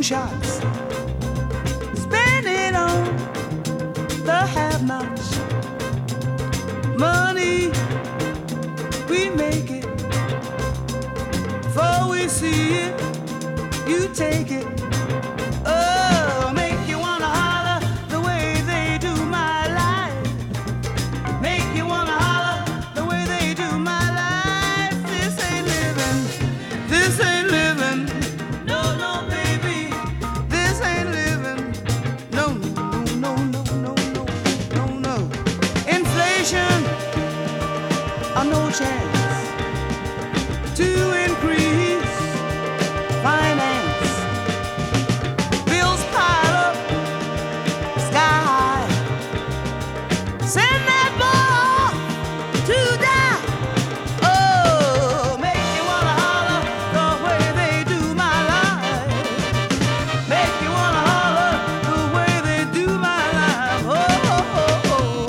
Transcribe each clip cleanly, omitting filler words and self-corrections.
moonshots, spend it on the have-nots. Money, we make it. Before we see it, you take it. Oh, make you wanna holler the way they do my life. Make you wanna holler the way they do my life. This ain't living. This ain't living. No, no, baby. This ain't living. No, no, no, no, no, no, no, no. Inflation, no chance to increase finance. Bills pile up sky high. Send that boy off to die. Oh, make you wanna holler the way they do my life. Make you wanna holler the way they do my life. Oh, oh, oh, oh,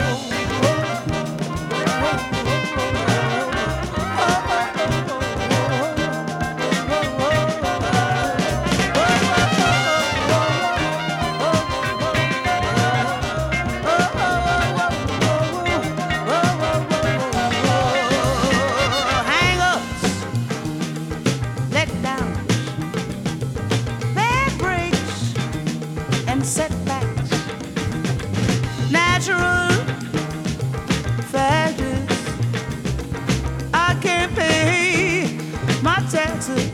hang-ups, letdowns, bad breaks, and setbacks. Natural factors. I can't pay my taxes.